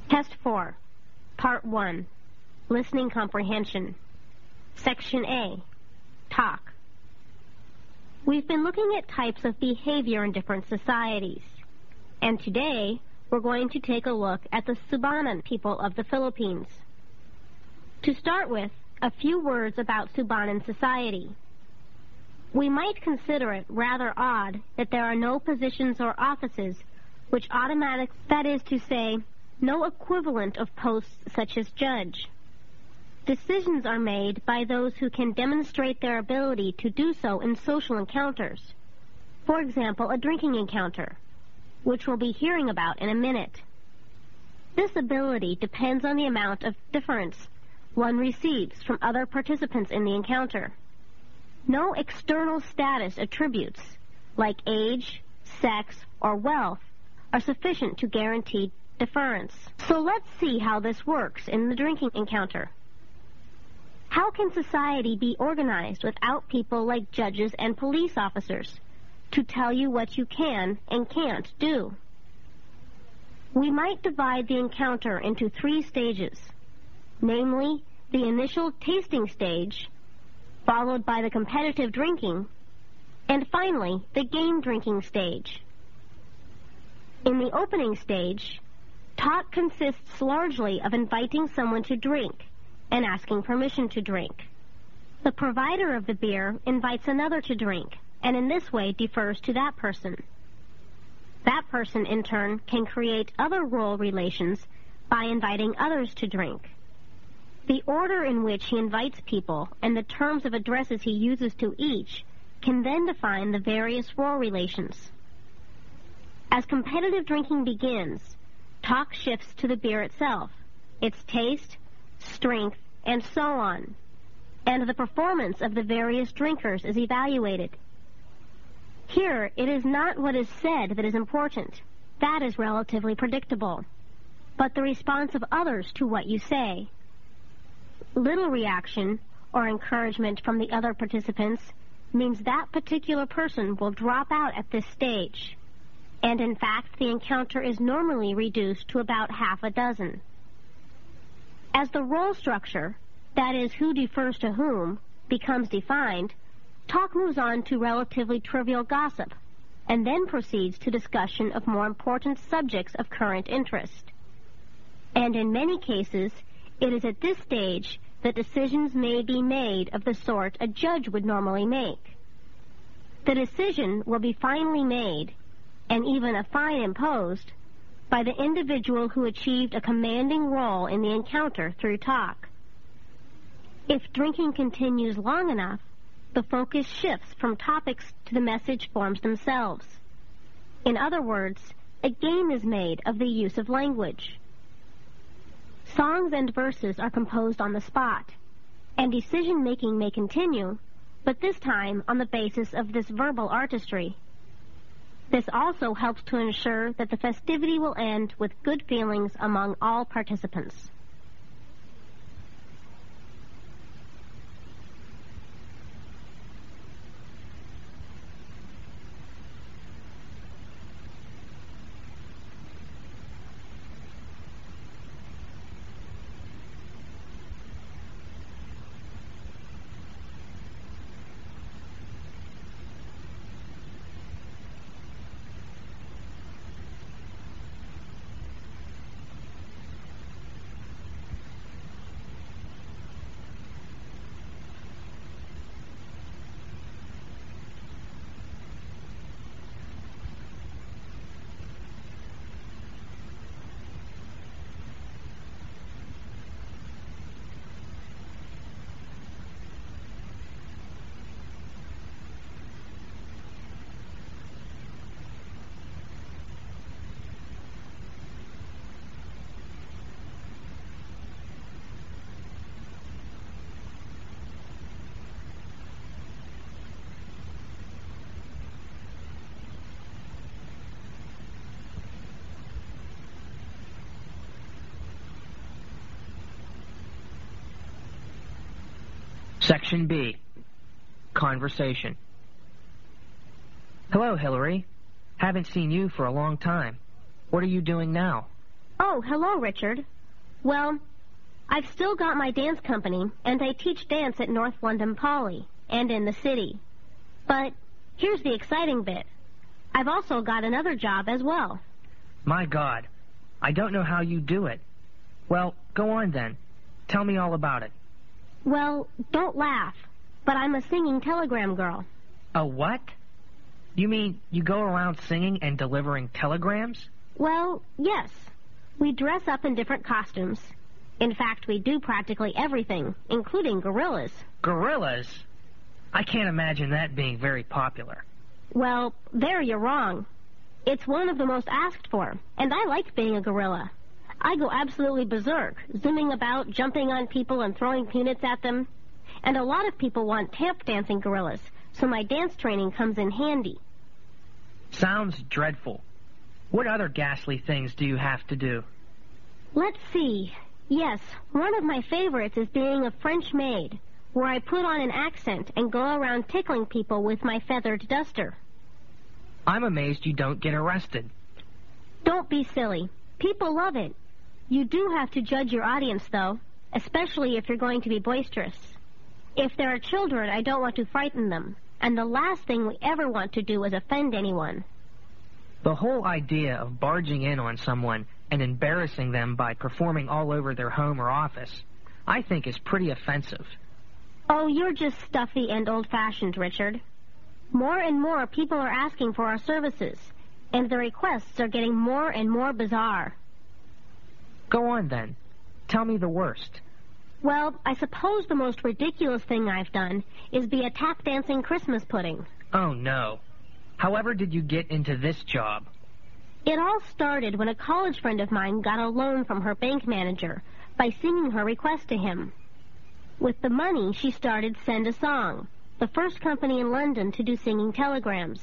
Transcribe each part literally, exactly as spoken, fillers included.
Test four, Part one, Listening Comprehension. Section A, Talk. We've been looking at types of behavior in different societies, and today we're going to take a look at the Subanan people of the Philippines. To start with, a few words about Subanan society. We might consider it rather odd that there are no positions or offices which automatic, that is to say, no equivalent of posts such as judge. Decisions are made by those who can demonstrate their ability to do so in social encounters. For example, a drinking encounter, which we'll be hearing about in a minute. This ability depends on the amount of deference one receives from other participants in the encounter. No external status attributes, like age, sex, or wealth, are sufficient to guarantee deference. So let's see how this works in the drinking encounter. How can society be organized without people like judges and police officers to tell you what you can and can't do? We might divide the encounter into three stages, namely the initial tasting stage, followed by the competitive drinking, and finally the game drinking stage. In the opening stage, talk consists largely of inviting someone to drink and asking permission to drink. The provider of the beer invites another to drink, and in this way defers to that person. That person, in turn, can create other role relations by inviting others to drink. The order in which he invites people and the terms of addresses he uses to each can then define the various role relations. As competitive drinking begins, talk shifts to the beer itself, its taste, strength, and so on, and the performance of the various drinkers is evaluated. Here, it is not what is said that is important. That is relatively predictable, but the response of others to what you say. Little reaction or encouragement from the other participants means that particular person will drop out at this stage, and in fact the encounter is normally reduced to about half a dozen. As the role structure, that is, who defers to whom, becomes defined, talk moves on to relatively trivial gossip, and then proceeds to discussion of more important subjects of current interest. And in many cases, it is at this stage that decisions may be made of the sort a judge would normally make. The decision will be finally made, and even a fine imposed, by the individual who achieved a commanding role in the encounter through talk. If drinking continues long enough, the focus shifts from topics to the message forms themselves. In other words, a game is made of the use of language. Songs and verses are composed on the spot, and decision-making may continue, but this time on the basis of this verbal artistry. This also helps to ensure that the festivity will end with good feelings among all participants. Section B, Conversation. Hello, Hillary. Haven't seen you for a long time. What are you doing now? Oh, hello, Richard. Well, I've still got my dance company, and I teach dance at North London Poly, and in the city. But here's the exciting bit. I've also got another job as well. My God, I don't know how you do it. Well, go on then. Tell me all about it. Well, don't laugh, but I'm a singing telegram girl. A what? You mean you go around singing and delivering telegrams? Well, yes. We dress up in different costumes. In fact, we do practically everything, including gorillas. Gorillas? I can't imagine that being very popular. Well, there you're wrong. It's one of the most asked for, and I like being a gorilla. I go absolutely berserk, zooming about, jumping on people and throwing peanuts at them. And a lot of people want tap dancing gorillas, so my dance training comes in handy. Sounds dreadful. What other ghastly things do you have to do? Let's see. Yes, one of my favorites is being a French maid, where I put on an accent and go around tickling people with my feathered duster. I'm amazed you don't get arrested. Don't be silly. People love it. You do have to judge your audience, though, especially if you're going to be boisterous. If there are children, I don't want to frighten them, and the last thing we ever want to do is offend anyone. The whole idea of barging in on someone and embarrassing them by performing all over their home or office, I think is pretty offensive. Oh, you're just stuffy and old-fashioned, Richard. More and more people are asking for our services, and the requests are getting more and more bizarre. Go on, then. Tell me the worst. Well, I suppose the most ridiculous thing I've done is be a tap-dancing Christmas pudding. Oh, no. However did you get into this job? It all started when a college friend of mine got a loan from her bank manager by singing her request to him. With the money, she started Send a Song, the first company in London to do singing telegrams.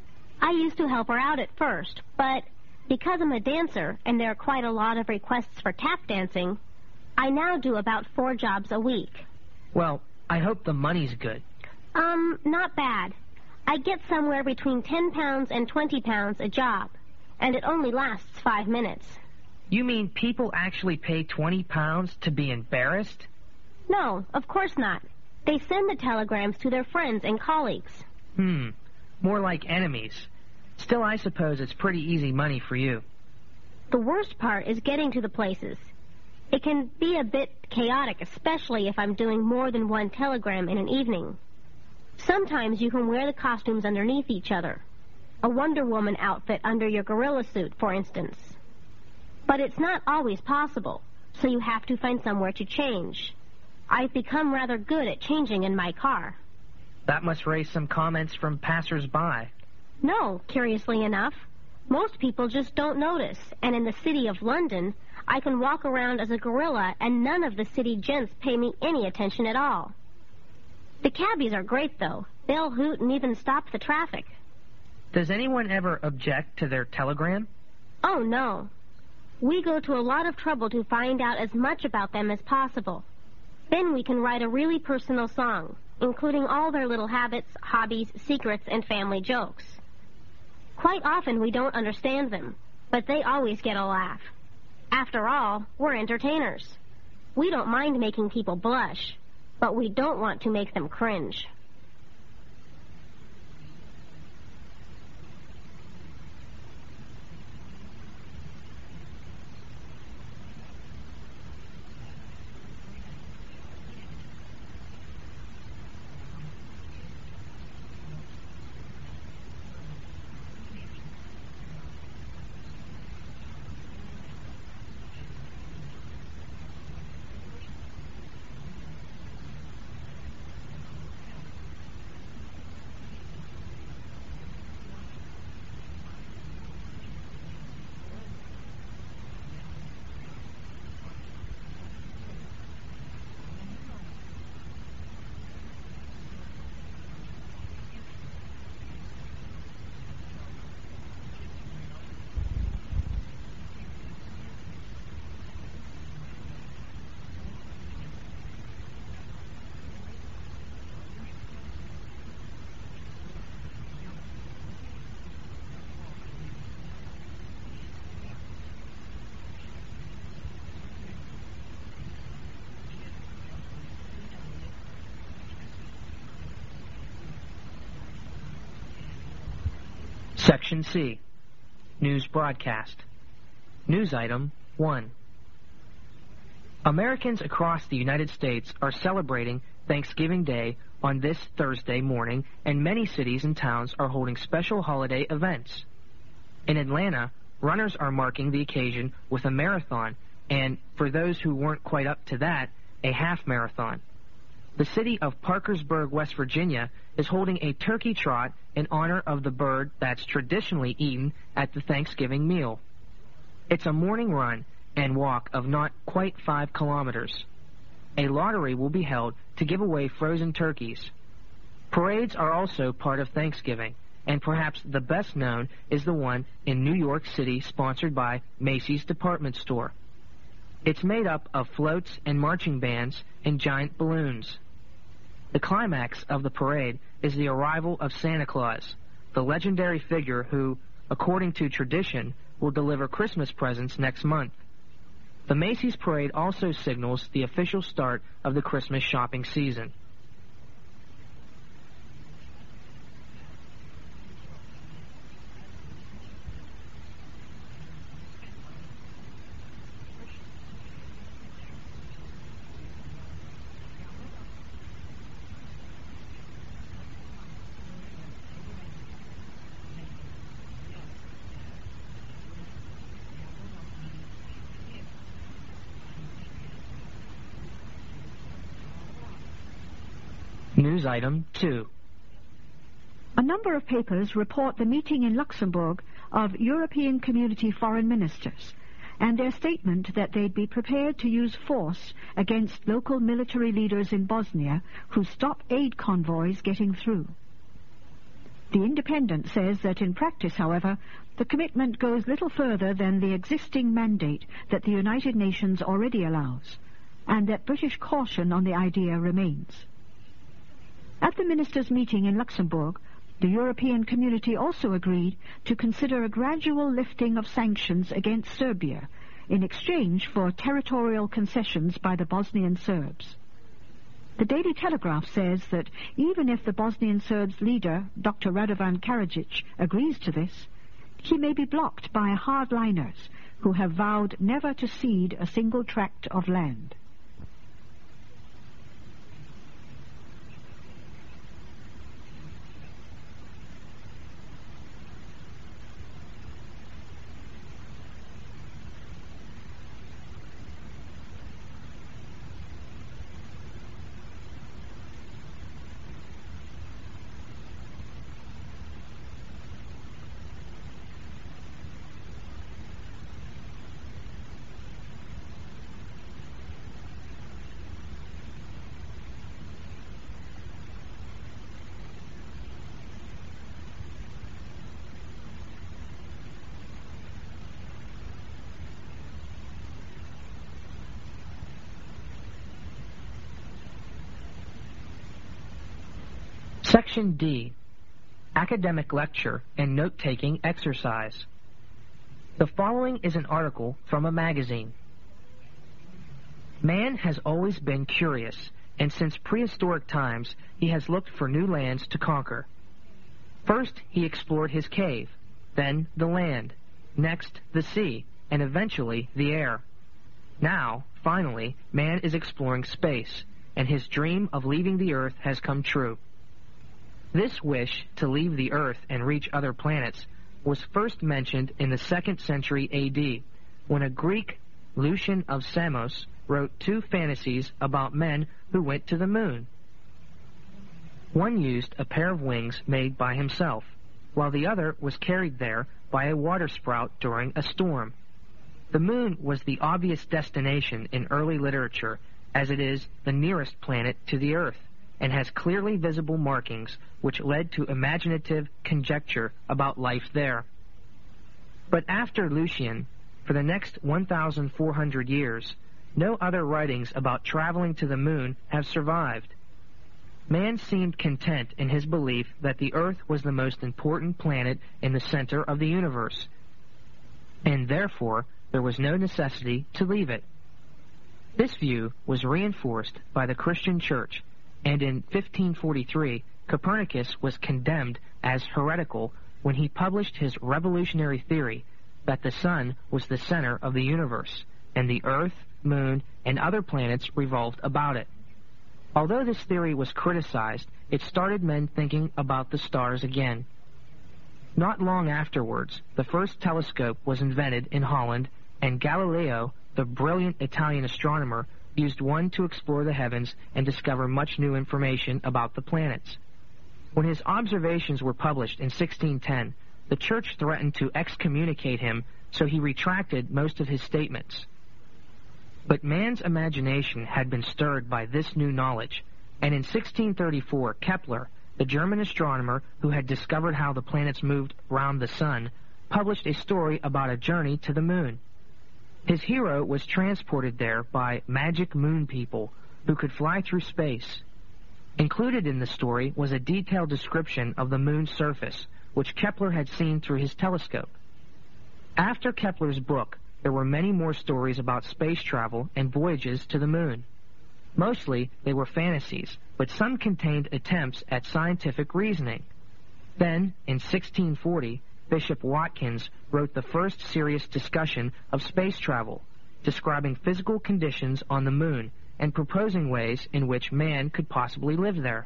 I used to help her out at first, but because I'm a dancer and there are quite a lot of requests for tap dancing, I now do about four jobs a week. Well, I hope the money's good. Um, not bad. I get somewhere between ten pounds and twenty pounds a job, and it only lasts five minutes. You mean people actually pay twenty pounds to be embarrassed? No, of course not. They send the telegrams to their friends and colleagues. Hmm, more like enemies. Still, I suppose it's pretty easy money for you. The worst part is getting to the places. It can be a bit chaotic, especially if I'm doing more than one telegram in an evening. Sometimes you can wear the costumes underneath each other. A Wonder Woman outfit under your gorilla suit, for instance. But it's not always possible, so you have to find somewhere to change. I've become rather good at changing in my car. That must raise some comments from passers-by. No, curiously enough. Most people just don't notice, and in the city of London, I can walk around as a gorilla and none of the city gents pay me any attention at all. The cabbies are great, though. They'll hoot and even stop the traffic. Does anyone ever object to their telegram? Oh, no. We go to a lot of trouble to find out as much about them as possible. Then we can write a really personal song, including all their little habits, hobbies, secrets, and family jokes. Quite often we don't understand them, but they always get a laugh. After all, we're entertainers. We don't mind making people blush, but we don't want to make them cringe. Section C, News Broadcast. News Item one. Americans across the United States are celebrating Thanksgiving Day on this Thursday morning, and many cities and towns are holding special holiday events. In Atlanta, runners are marking the occasion with a marathon, and for those who weren't quite up to that, a half marathon. The city of Parkersburg, West Virginia, is holding a turkey trot in honor of the bird that's traditionally eaten at the Thanksgiving meal. It's a morning run and walk of not quite five kilometers. A lottery will be held to give away frozen turkeys. Parades are also part of Thanksgiving, and perhaps the best known is the one in New York City sponsored by Macy's department store. It's made up of floats and marching bands and giant balloons. The climax of the parade is the arrival of Santa Claus, the legendary figure who, according to tradition, will deliver Christmas presents next month. The Macy's parade also signals the official start of the Christmas shopping season. News Item two. A number of papers report the meeting in Luxembourg of European Community foreign ministers and their statement that they'd be prepared to use force against local military leaders in Bosnia who stop aid convoys getting through. The Independent says that in practice, however, the commitment goes little further than the existing mandate that the United Nations already allows, and that British caution on the idea remains. At the ministers' meeting in Luxembourg, the European Community also agreed to consider a gradual lifting of sanctions against Serbia in exchange for territorial concessions by the Bosnian Serbs. The Daily Telegraph says that even if the Bosnian Serbs' leader, Doctor Radovan Karadzic, agrees to this, he may be blocked by hardliners who have vowed never to cede a single tract of land. Section D, Academic Lecture and Note-Taking Exercise. The following is an article from a magazine. Man has always been curious, and since prehistoric times he has looked for new lands to conquer. First he explored his cave, then the land, next the sea, and eventually the air. Now, finally, man is exploring space, and his dream of leaving the Earth has come true. This wish to leave the Earth and reach other planets was first mentioned in the second century A D, when a Greek, Lucian of Samos, wrote two fantasies about men who went to the moon. One used a pair of wings made by himself, while the other was carried there by a watersprout during a storm. The moon was the obvious destination in early literature, as it is the nearest planet to the Earth, and has clearly visible markings which led to imaginative conjecture about life there. But after Lucian, for the next one thousand four hundred years, no other writings about traveling to the moon have survived. Man seemed content in his belief that the Earth was the most important planet in the center of the universe, and therefore there was no necessity to leave it. This view was reinforced by the Christian Church, and in fifteen forty-three, Copernicus was condemned as heretical when he published his revolutionary theory that the sun was the center of the universe, and the Earth, Moon, and other planets revolved about it. Although this theory was criticized, it started men thinking about the stars again. Not long afterwards, the first telescope was invented in Holland, and Galileo, the brilliant Italian astronomer, used one to explore the heavens and discover much new information about the planets. When his observations were published in sixteen ten, the church threatened to excommunicate him, so he retracted most of his statements. But man's imagination had been stirred by this new knowledge, and in sixteen thirty-four, Kepler, the German astronomer who had discovered how the planets moved round the sun, published a story about a journey to the moon. His hero was transported there by magic moon people who could fly through space. Included in the story was a detailed description of the moon's surface, which Kepler had seen through his telescope. After Kepler's book, there were many more stories about space travel and voyages to the moon. Mostly, they were fantasies, but some contained attempts at scientific reasoning. Then, in sixteen forty, Bishop Watkins wrote the first serious discussion of space travel, describing physical conditions on the moon and proposing ways in which man could possibly live there.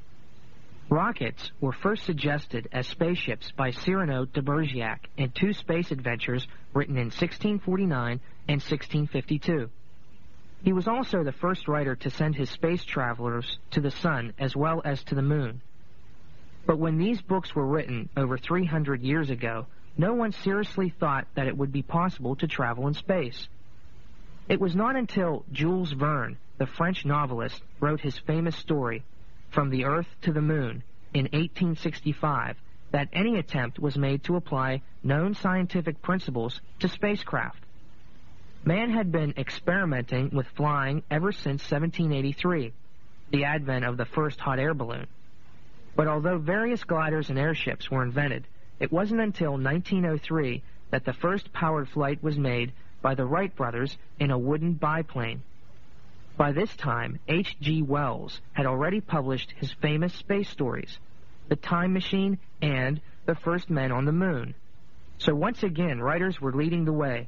Rockets were first suggested as spaceships by Cyrano de Bergerac in two space adventures written in sixteen forty-nine and sixteen fifty-two. He was also the first writer to send his space travelers to the sun as well as to the moon. But when these books were written over three hundred years ago, no one seriously thought that it would be possible to travel in space. It was not until Jules Verne, the French novelist, wrote his famous story, From the Earth to the Moon, in eighteen sixty-five, that any attempt was made to apply known scientific principles to spacecraft. Man had been experimenting with flying ever since seventeen eighty-three, the advent of the first hot air balloon. But although various gliders and airships were invented, it wasn't until nineteen oh three that the first powered flight was made by the Wright brothers in a wooden biplane. By this time, H G Wells had already published his famous space stories, The Time Machine and The First Men on the Moon. So once again, writers were leading the way.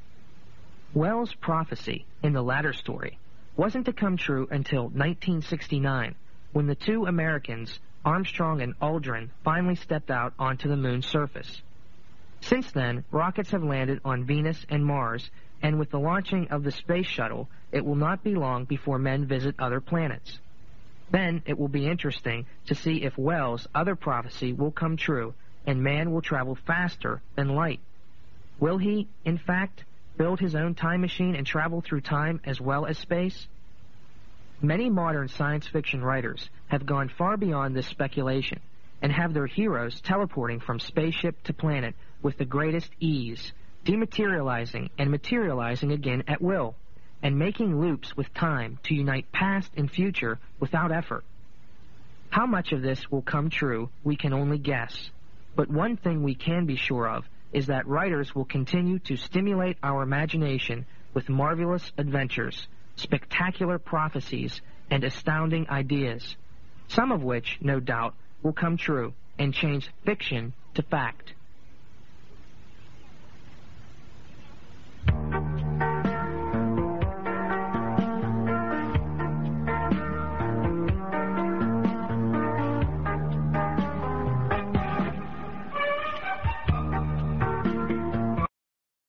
Wells' prophecy in the latter story wasn't to come true until nineteen sixty-nine, when the two Americans, Armstrong and Aldrin, finally stepped out onto the moon's surface. Since then, rockets have landed on Venus and Mars, and with the launching of the space shuttle, it will not be long before men visit other planets. Then it will be interesting to see if Wells' other prophecy will come true, and man will travel faster than light. Will he, in fact, build his own time machine and travel through time as well as space? Many modern science fiction writers have gone far beyond this speculation and have their heroes teleporting from spaceship to planet with the greatest ease, dematerializing and materializing again at will, and making loops with time to unite past and future without effort. How much of this will come true, we can only guess. But one thing we can be sure of is that writers will continue to stimulate our imagination with marvelous adventures, spectacular prophecies, and astounding ideas, some of which, no doubt, will come true and change fiction to fact.